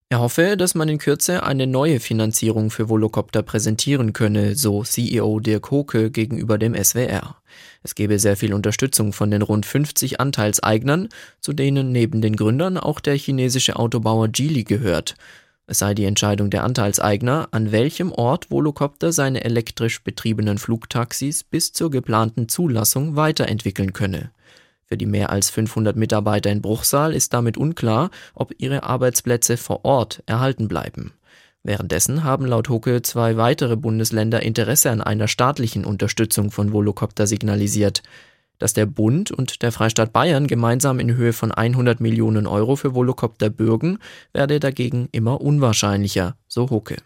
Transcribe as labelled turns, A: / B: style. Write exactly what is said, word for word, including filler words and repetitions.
A: Er hoffe, dass man in Kürze eine neue Finanzierung für Volocopter präsentieren könne, so C E O Dirk Hoke gegenüber dem S W R. Es gebe sehr viel Unterstützung von den rund fünfzig Anteilseignern, zu denen neben den Gründern auch der chinesische Autobauer Geely gehört. Es sei die Entscheidung der Anteilseigner, an welchem Ort Volocopter seine elektrisch betriebenen Flugtaxis bis zur geplanten Zulassung weiterentwickeln könne. Für die mehr als fünfhundert Mitarbeiter in Bruchsal ist damit unklar, ob ihre Arbeitsplätze vor Ort erhalten bleiben. Währenddessen haben laut Hoke zwei weitere Bundesländer Interesse an einer staatlichen Unterstützung von Volocopter signalisiert. Dass der Bund und der Freistaat Bayern gemeinsam in Höhe von hundert Millionen Euro für Volocopter bürgen, werde dagegen immer unwahrscheinlicher, so Hoke.